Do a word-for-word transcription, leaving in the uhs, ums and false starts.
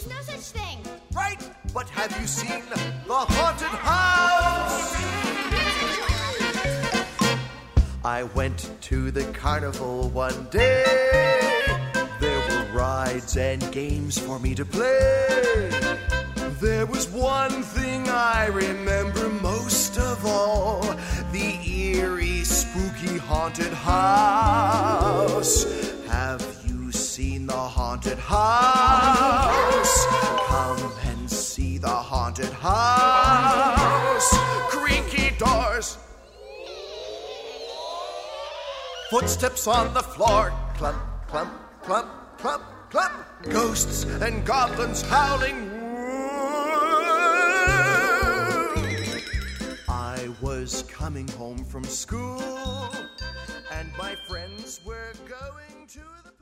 There's no such thing. Right, but have you seen the haunted house? I went to the carnival one day. There were rides and games for me to play. There was one thing I remember most of all, the eerie, spooky, haunted house. Have you seen the haunted house? Come and see the haunted house. Creaky doors, footsteps on the floor, clump, clump, clump, clump, clump. Ghosts and goblins howling. I was coming home from school, and my friends were going to the